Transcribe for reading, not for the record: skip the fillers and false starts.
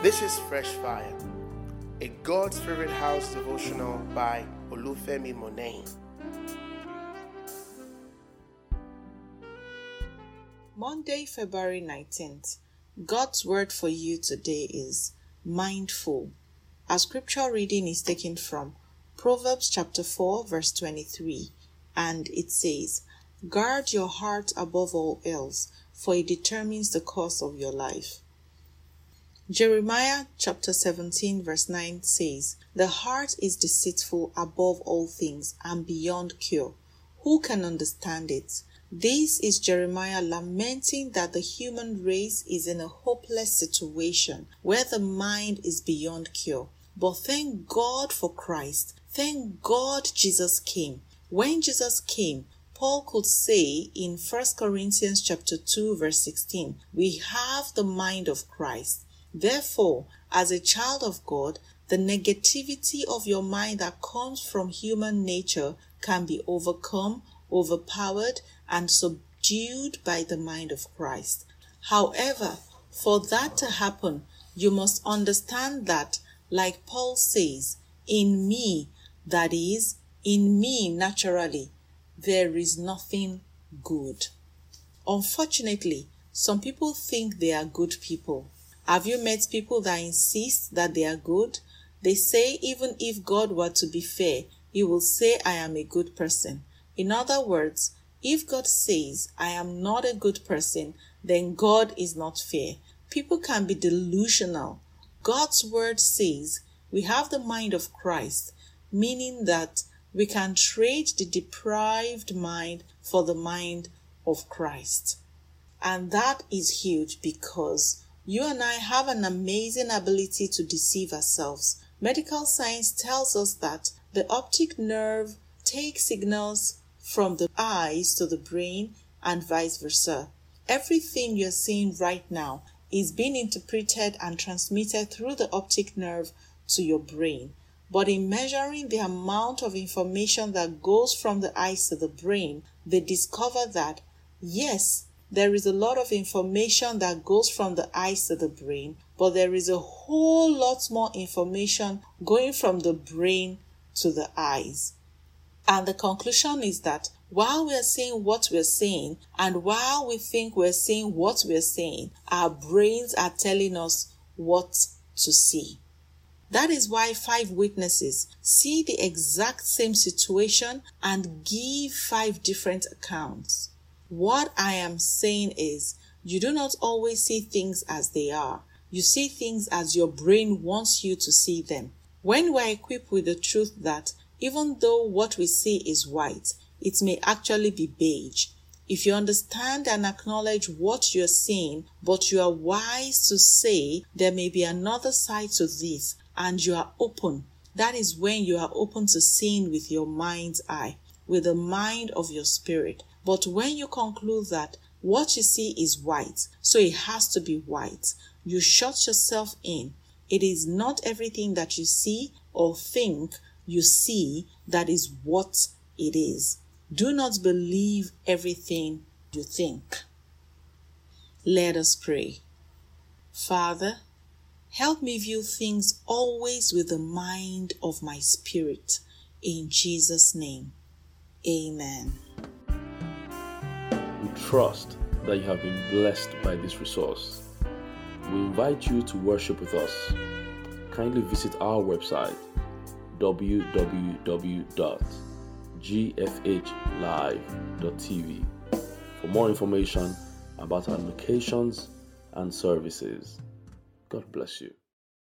This is Fresh Fire, a God Spirit House devotional by Olufemi Monet. Monday, February 19th. God's word for you today is mindful. Our scripture reading is taken from Proverbs chapter 4 verse 23, and it says, "Guard your heart above all else, for it determines the course of your life." Jeremiah chapter 17 verse 9 says, "The heart is deceitful above all things and beyond cure. Who can understand it?" This is Jeremiah lamenting that the human race is in a hopeless situation where the mind is beyond cure. But thank God for Christ. Thank God Jesus came. When Jesus came, Paul could say in 1 Corinthians chapter 2 verse 16, "We have the mind of Christ." Therefore, as a child of God, the negativity of your mind that comes from human nature can be overcome, overpowered, and subdued by the mind of Christ. However, for that to happen, you must understand that, like Paul says, in me, that is, in me naturally, there is nothing good. Unfortunately, some people think they are good people. Have you met people that insist that they are good? They say even if God were to be fair, he will say, "I am a good person." In other words, if God says, "I am not a good person," then God is not fair. People can be delusional. God's word says we have the mind of Christ, meaning that we can trade the deprived mind for the mind of Christ. And that is huge because you and I have an amazing ability to deceive ourselves. Medical science tells us that the optic nerve takes signals from the eyes to the brain and vice versa. Everything you're seeing right now is being interpreted and transmitted through the optic nerve to your brain. But in measuring the amount of information that goes from the eyes to the brain, they discover that, yes, there is a lot of information that goes from the eyes to the brain, but there is a whole lot more information going from the brain to the eyes. And the conclusion is that while we are saying what we're saying, and while we think we're saying what we're saying, our brains are telling us what to see. That is why 5 witnesses see the exact same situation and give 5 different accounts. What I am saying is, you do not always see things as they are. You see things as your brain wants you to see them. When we're equipped with the truth that even though what we see is white, it may actually be beige. If you understand and acknowledge what you're seeing, but you are wise to say there may be another side to this, and you are open, that is when you are open to seeing with your mind's eye, with the mind of your spirit. But when you conclude that what you see is white, so it has to be white, you shut yourself in. It is not everything that you see or think you see that is what it is. Do not believe everything you think. Let us pray. Father, help me view things always with the mind of my spirit. In Jesus' name, amen. We trust that you have been blessed by this resource. We invite you to worship with us. Kindly visit our website www.gfhlive.tv for more information about our locations and services. God bless you.